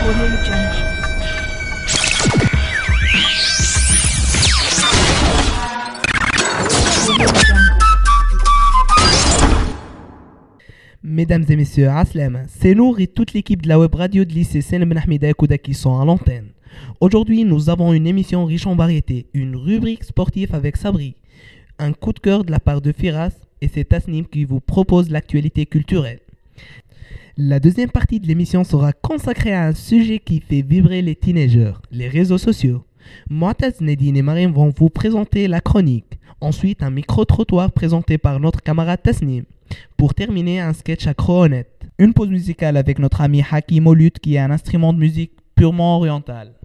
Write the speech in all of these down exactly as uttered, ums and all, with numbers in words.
Audio Jungle. Mesdames et messieurs, Aslam, c'est Nour et toute l'équipe de la web radio de lycée Seine Ben Ahmed Aïkouda qui sont à l'antenne. Aujourd'hui, nous avons une émission riche en variétés, une rubrique sportive avec Sabri, un coup de cœur de la part de Firas et c'est Tasnim qui vous propose l'actualité culturelle. La deuxième partie de l'émission sera consacrée à un sujet qui fait vibrer les teenagers, les réseaux sociaux. Moataz, Nedine et Marim vont vous présenter la chronique. Ensuite, un micro-trottoir présenté par notre camarade Tasnim. Pour terminer, un sketch à Crohonnête. Une pause musicale avec notre ami Hakim au luth qui est un instrument de musique purement oriental.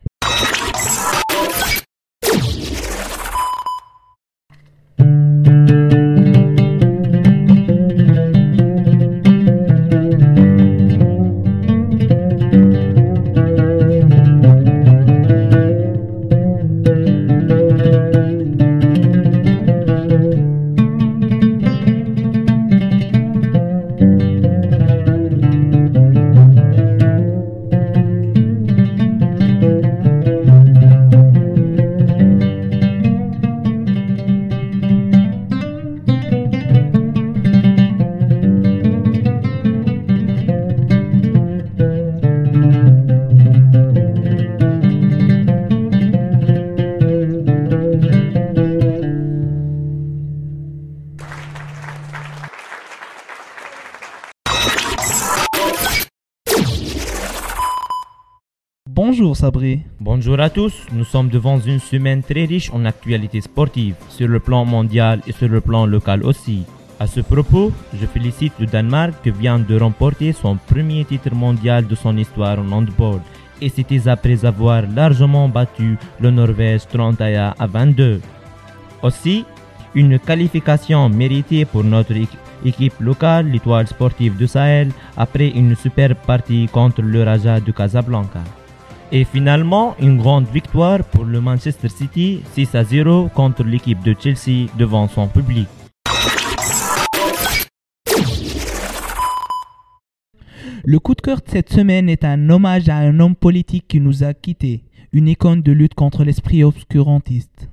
Bonjour Sabri. Bonjour à tous, nous sommes devant une semaine très riche en actualités sportives, sur le plan mondial et sur le plan local aussi. À ce propos, je félicite le Danemark qui vient de remporter son premier titre mondial de son histoire en handball. Et c'était après avoir largement battu le Norvège trente et un à vingt-deux. Aussi, une qualification méritée pour notre équipe. Équipe locale, l'étoile sportive de Sahel, après une superbe partie contre le Raja de Casablanca. Et finalement, une grande victoire pour le Manchester City, six à zéro contre l'équipe de Chelsea devant son public. Le coup de cœur de cette semaine est un hommage à un homme politique qui nous a quittés, une icône de lutte contre l'esprit obscurantiste.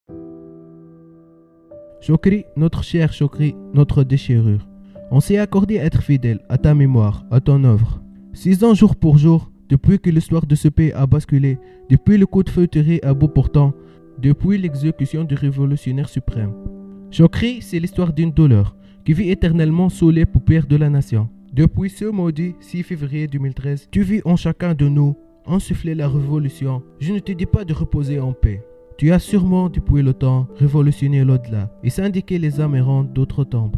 Chokri, notre cher Chokri, notre déchirure. On s'est accordé à être fidèle à ta mémoire, à ton œuvre. Six ans jour pour jour, depuis que l'histoire de ce pays a basculé, depuis le coup de feu tiré à bout portant, depuis l'exécution du révolutionnaire suprême. Chokri, c'est l'histoire d'une douleur qui vit éternellement sous les paupières de la nation. Depuis ce maudit six février deux mille treize, tu vis en chacun de nous, insuffler la révolution. Je ne te dis pas de reposer en paix. Tu as sûrement, depuis le temps, révolutionné l'au-delà et syndiqué les âmes errantes d'autres tombes.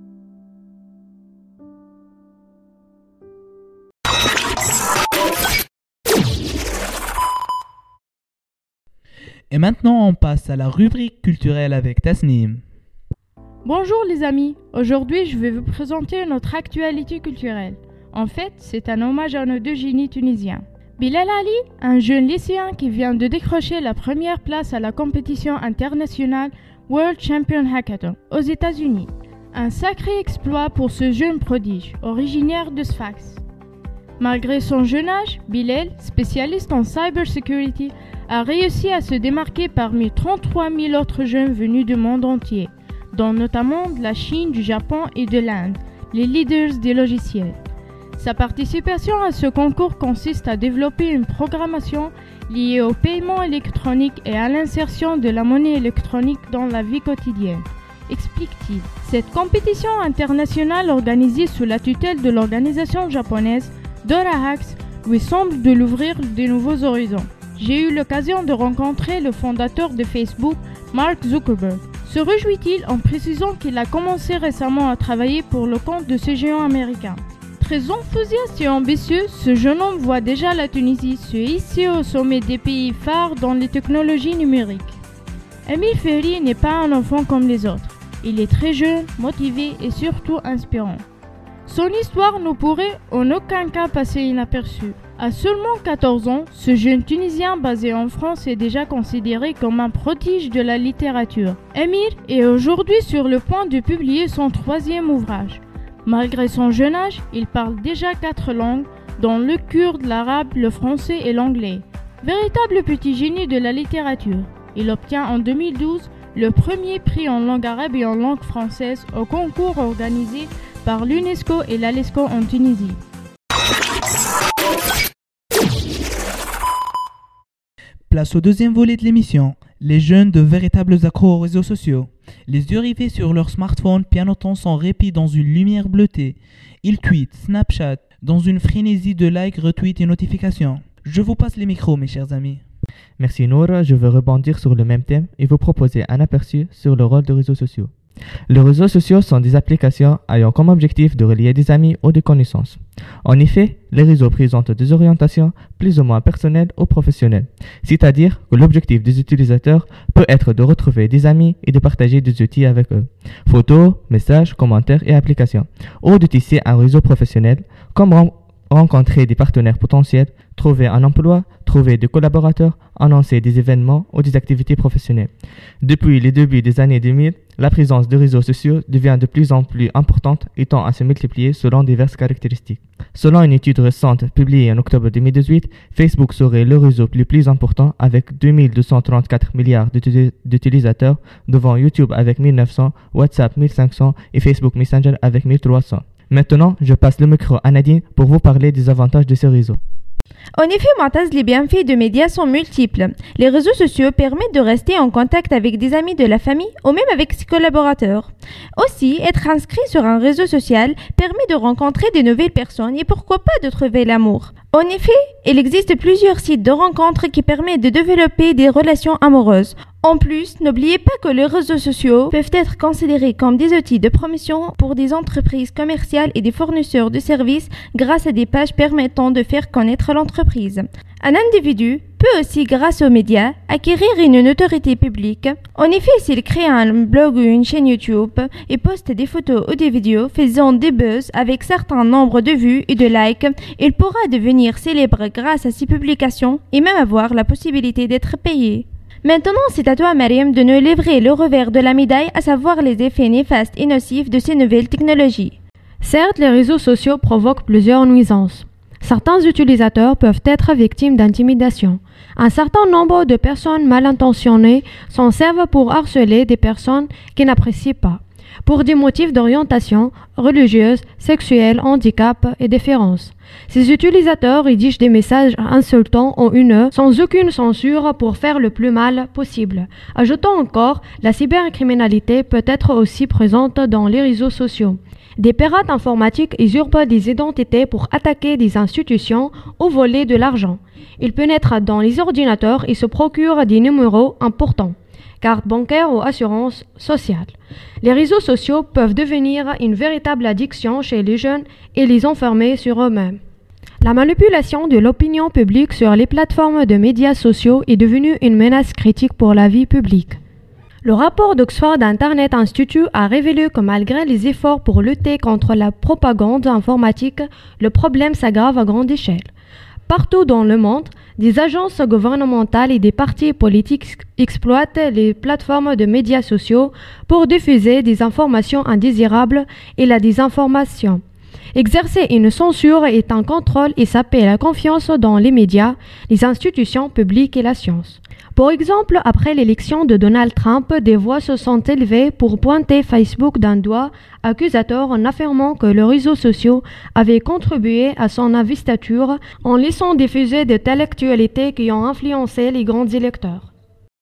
Et maintenant, on passe à la rubrique culturelle avec Tasnim. Bonjour les amis, aujourd'hui je vais vous présenter notre actualité culturelle. En fait, c'est un hommage à nos deux génies tunisiens. Bilal Ali, un jeune lycéen qui vient de décrocher la première place à la compétition internationale World Champion Hackathon aux États-Unis. Un sacré exploit pour ce jeune prodige, originaire de Sfax. Malgré son jeune âge, Bilal, spécialiste en cybersecurity, a réussi à se démarquer parmi trente-trois mille autres jeunes venus du monde entier, dont notamment de la Chine, du Japon et de l'Inde, les leaders des logiciels. Sa participation à ce concours consiste à développer une programmation liée au paiement électronique et à l'insertion de la monnaie électronique dans la vie quotidienne, explique-t-il. Cette compétition internationale organisée sous la tutelle de l'organisation japonaise DoraHacks lui semble de l'ouvrir de nouveaux horizons. J'ai eu l'occasion de rencontrer le fondateur de Facebook, Mark Zuckerberg. Se réjouit-il en précisant qu'il a commencé récemment à travailler pour le compte de ce géant américain. Très enthousiaste et ambitieux, ce jeune homme voit déjà la Tunisie se hisser au sommet des pays phares dans les technologies numériques. Emile Ferry n'est pas un enfant comme les autres. Il est très jeune, motivé et surtout inspirant. Son histoire ne pourrait en aucun cas passer inaperçue. À seulement quatorze ans, ce jeune Tunisien basé en France est déjà considéré comme un prodige de la littérature. Emile est aujourd'hui sur le point de publier son troisième ouvrage. Malgré son jeune âge, il parle déjà quatre langues, dans le kurde, l'arabe, le français et l'anglais. Véritable petit génie de la littérature, il obtient en deux mille douze le premier prix en langue arabe et en langue française au concours organisé par l'UNESCO et l'ALESCO en Tunisie. Place au deuxième volet de l'émission. Les jeunes de véritables accros aux réseaux sociaux. Les yeux rivés sur leur smartphone, pianotant sans répit dans une lumière bleutée. Ils tweetent, Snapchat, dans une frénésie de likes, retweets et notifications. Je vous passe les micros, mes chers amis. Merci Nour, je veux rebondir sur le même thème et vous proposer un aperçu sur le rôle des réseaux sociaux. Les réseaux sociaux sont des applications ayant comme objectif de relier des amis ou des connaissances. En effet, les réseaux présentent des orientations plus ou moins personnelles ou professionnelles, c'est-à-dire que l'objectif des utilisateurs peut être de retrouver des amis et de partager des outils avec eux, photos, messages, commentaires et applications, ou de tisser un réseau professionnel, comme ren- rencontrer des partenaires potentiels, trouver un emploi, trouver des collaborateurs, annoncer des événements ou des activités professionnelles. Depuis les débuts des années deux mille, la présence de réseaux sociaux devient de plus en plus importante et tend à se multiplier selon diverses caractéristiques. Selon une étude récente publiée en octobre deux mille dix-huit, Facebook serait le réseau le plus important avec deux mille deux cent trente-quatre milliards d'utilisateurs, devant YouTube avec mille neuf cents, WhatsApp mille cinq cents et Facebook Messenger avec mille trois cents. Maintenant, je passe le micro à Nadine pour vous parler des avantages de ces réseaux. En effet, Montaz, les bienfaits de médias sont multiples. Les réseaux sociaux permettent de rester en contact avec des amis de la famille ou même avec ses collaborateurs. Aussi, être inscrit sur un réseau social permet de rencontrer de nouvelles personnes et pourquoi pas de trouver l'amour. En effet, il existe plusieurs sites de rencontres qui permettent de développer des relations amoureuses. En plus, n'oubliez pas que les réseaux sociaux peuvent être considérés comme des outils de promotion pour des entreprises commerciales et des fournisseurs de services grâce à des pages permettant de faire connaître l'entreprise. Un individu peut aussi, grâce aux médias, acquérir une notoriété publique. En effet, s'il crée un blog ou une chaîne YouTube et poste des photos ou des vidéos faisant des buzz avec certain nombre de vues et de likes, il pourra devenir célèbre grâce à ses publications et même avoir la possibilité d'être payé. Maintenant, c'est à toi, Mariam, de nous livrer le revers de la médaille, à savoir les effets néfastes et nocifs de ces nouvelles technologies. Certes, les réseaux sociaux provoquent plusieurs nuisances. Certains utilisateurs peuvent être victimes d'intimidation. Un certain nombre de personnes mal intentionnées s'en servent pour harceler des personnes qui n'apprécient pas, pour des motifs d'orientation religieuse, sexuelle, handicap et différence. Ces utilisateurs rédigent des messages insultants ou haineux sans aucune censure pour faire le plus mal possible. Ajoutons encore, la cybercriminalité peut être aussi présente dans les réseaux sociaux. Des pirates informatiques usurpent des identités pour attaquer des institutions ou voler de l'argent. Ils pénètrent dans les ordinateurs et se procurent des numéros importants, cartes bancaires ou assurances sociales. Les réseaux sociaux peuvent devenir une véritable addiction chez les jeunes et les enfermer sur eux-mêmes. La manipulation de l'opinion publique sur les plateformes de médias sociaux est devenue une menace critique pour la vie publique. Le rapport d'Oxford Internet Institute a révélé que malgré les efforts pour lutter contre la propagande informatique, le problème s'aggrave à grande échelle. Partout dans le monde, des agences gouvernementales et des partis politiques exploitent les plateformes de médias sociaux pour diffuser des informations indésirables et la désinformation. Exercer une censure est un contrôle et saper la confiance dans les médias, les institutions publiques et la science. Par exemple, après l'élection de Donald Trump, des voix se sont élevées pour pointer Facebook d'un doigt accusateur en affirmant que les réseaux sociaux avaient contribué à son investiture en laissant diffuser de telles actualités qui ont influencé les grands électeurs.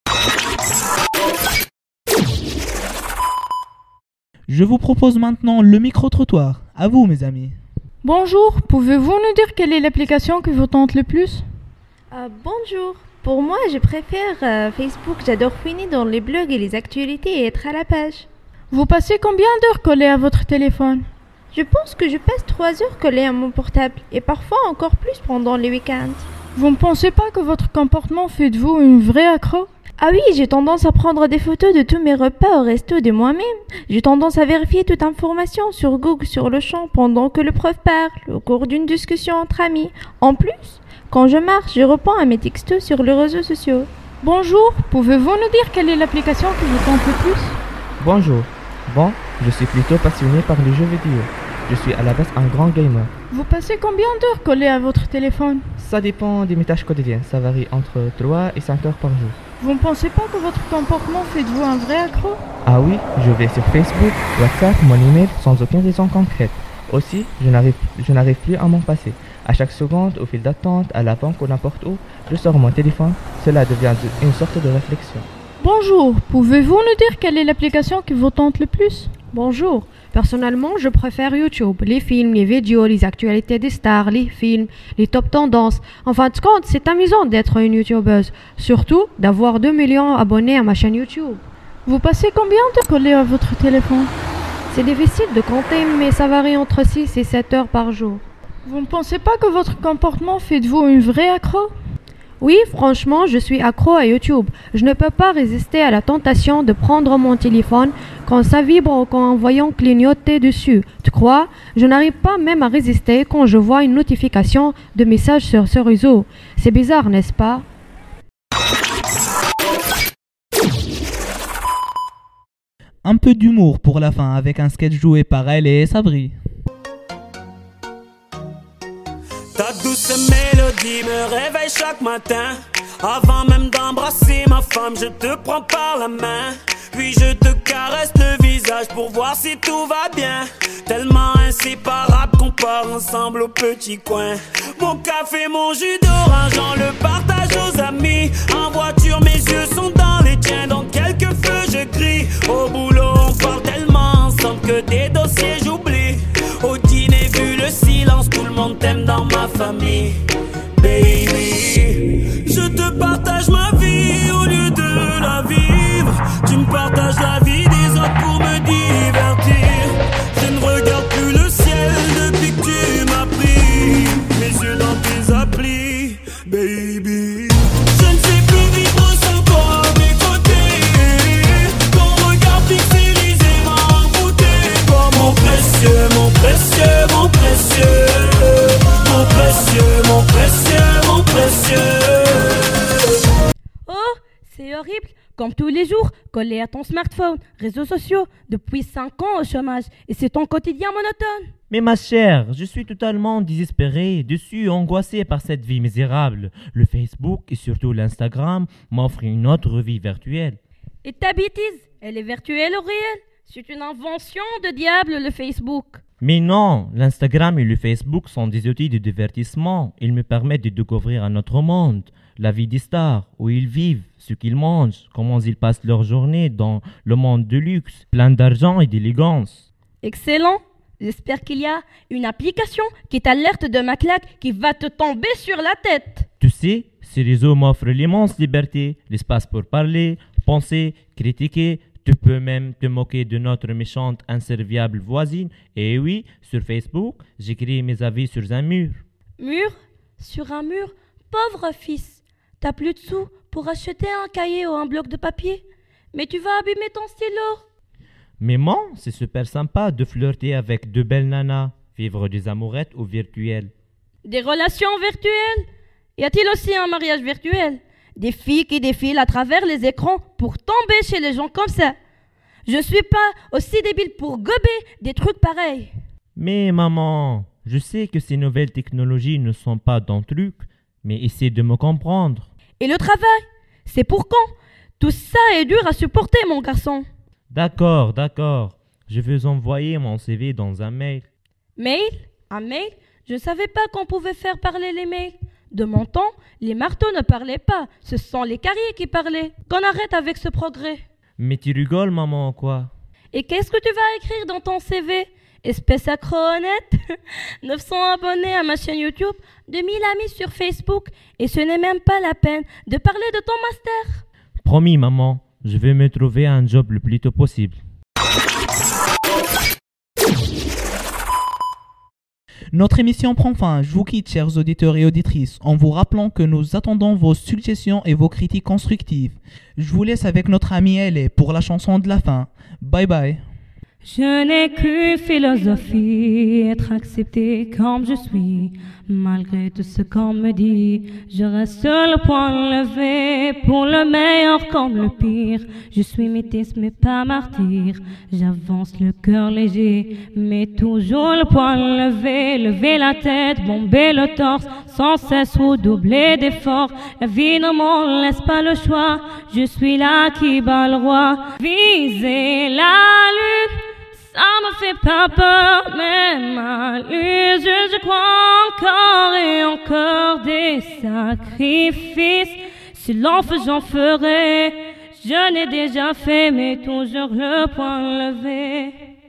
Je vous propose maintenant le micro-trottoir. À vous, mes amis. Bonjour, pouvez-vous nous dire quelle est l'application qui vous tente le plus? Euh, bonjour. Pour moi, je préfère euh, Facebook. J'adore fouiner dans les blogs et les actualités et être à la page. Vous passez combien d'heures collées à votre téléphone? Je pense que je passe trois heures collée à mon portable et parfois encore plus pendant les week-ends. Vous ne pensez pas que votre comportement fait de vous une vraie accro? Ah oui, j'ai tendance à prendre des photos de tous mes repas au resto de moi-même. J'ai tendance à vérifier toute information sur Google sur le champ pendant que le prof parle, au cours d'une discussion entre amis. En plus, quand je marche, je réponds à mes textos sur les réseaux sociaux. Bonjour, pouvez-vous nous dire quelle est l'application qui vous tente le plus? Bonjour. Bon, je suis plutôt passionné par les jeux vidéo. Je suis à la base un grand gamer. Vous passez combien d'heures collé à votre téléphone? Ça dépend des mes tâches quotidiennes. Ça varie entre trois et cinq heures par jour. Vous ne pensez pas que votre comportement fait de vous un vrai accro? Ah oui, je vais sur Facebook, WhatsApp, mon email sans aucune raison concrète. Aussi, je n'arrive, je n'arrive plus à m'en passer. À chaque seconde, au fil d'attente, à la banque ou n'importe où, je sors mon téléphone. Cela devient de- une sorte de réflexion. Bonjour, pouvez-vous nous dire quelle est l'application qui vous tente le plus? Bonjour. Personnellement, je préfère YouTube. Les films, les vidéos, les actualités des stars, les films, les top tendances. En fin de compte, c'est amusant d'être une YouTubeuse. Surtout d'avoir deux millions d'abonnés à ma chaîne YouTube. Vous passez combien d'heures collé à votre téléphone? C'est difficile de compter, mais ça varie entre six et sept heures par jour. Vous ne pensez pas que votre comportement fait de vous une vraie accro? Oui, franchement, je suis accro à YouTube. Je ne peux pas résister à la tentation de prendre mon téléphone quand ça vibre ou quand en voyant clignoter dessus. Tu crois? Je n'arrive pas même à résister quand je vois une notification de message sur ce réseau. C'est bizarre, n'est-ce pas? Un peu d'humour pour la fin avec un sketch joué par elle et Sabri. Ta douce mélodie me réveille chaque matin. Avant même d'embrasser ma femme, je te prends par la main. Puis je te caresse le visage pour voir si tout va bien. Tellement inséparable qu'on part ensemble au petit coin. Mon café, mon jus d'orange, on le partage aux amis. En voiture, mes yeux sont dans les tiens. Dans quelques feux, je crie. Au boulot, on parle tellement ensemble que des dossiers j'oublie. Au dîner, vu le silence, tout le monde t'aime dans ma famille. Baby, je te partage ma vie au lieu de la vivre. Tu me partages la vie des autres pour me divertir. Je ne regarde plus le ciel depuis que tu m'as pris. Mes yeux dans tes applis, baby. Je ne sais plus vivre sans toi à mes côtés. Ton regard pixelisé m'a envoûté. Comme mon précieux, mon précieux, mon précieux. Mon précieux, mon précieux, mon précieux. Oh, c'est horrible. Comme tous les jours, collé à ton smartphone, réseaux sociaux, depuis cinq ans au chômage. Et c'est ton quotidien monotone. Mais ma chère, je suis totalement désespéré, déçu, angoissé par cette vie misérable. Le Facebook et surtout l'Instagram m'offrent une autre vie virtuelle. Et ta bêtise, elle est virtuelle ou réelle? C'est une invention de diable, le Facebook. Mais non, l'Instagram et le Facebook sont des outils de divertissement. Ils me permettent de découvrir un autre monde, la vie des stars, où ils vivent, ce qu'ils mangent, comment ils passent leur journée dans le monde de luxe, plein d'argent et d'élégance. Excellent. J'espère qu'il y a une application qui t'alerte de ma claque qui va te tomber sur la tête. Tu sais, ces réseaux m'offrent l'immense liberté, l'espace pour parler, penser, critiquer. Tu peux même te moquer de notre méchante, inserviable voisine. Et oui, sur Facebook, j'écris mes avis sur un mur. Mur? Sur un mur? Pauvre fils. T'as plus de sous pour acheter un cahier ou un bloc de papier? Mais tu vas abîmer ton stylo. Mais bon, c'est super sympa de flirter avec de belles nanas, vivre des amourettes ou virtuelles. Des relations virtuelles? Y a-t-il aussi un mariage virtuel? Des filles qui défilent à travers les écrans pour tomber chez les gens comme ça. Je suis pas aussi débile pour gober des trucs pareils. Mais maman, je sais que ces nouvelles technologies ne sont pas ton truc, mais essaie de me comprendre. Et le travail? C'est pour quand? Tout ça est dur à supporter, mon garçon. D'accord, d'accord. Je vais envoyer mon C V dans un mail. Mail? Un mail? Je ne savais pas qu'on pouvait faire parler les mails. De mon temps, les marteaux ne parlaient pas. Ce sont les carriers qui parlaient. Qu'on arrête avec ce progrès. Mais tu rigoles, maman, quoi? Et qu'est-ce que tu vas écrire dans ton C V? Espèce accro honnête? neuf cents abonnés à ma chaîne YouTube, deux mille amis sur Facebook, et ce n'est même pas la peine de parler de ton master. Promis, maman, je vais me trouver un job le plus tôt possible. Notre émission prend fin. Je vous quitte, chers auditeurs et auditrices, en vous rappelant que nous attendons vos suggestions et vos critiques constructives. Je vous laisse avec notre amie L A pour la chanson de la fin. Bye bye. Je n'ai qu'une philosophie, être accepté comme je suis. Malgré tout ce qu'on me dit, je reste le poing levé, pour le meilleur comme le pire. Je suis métisse mais pas martyr, j'avance le cœur léger, mais toujours le poing levé. Lever la tête, bomber le torse, sans cesse redoubler d'efforts. La vie ne m'en laisse pas le choix, je suis là qui bat le roi. Viser la lune, ça me fait pas peur, mais malus, je, je crois encore et encore des sacrifices. Si l'on fait, j'en ferai. Je n'ai déjà fait, mais toujours le poing levé.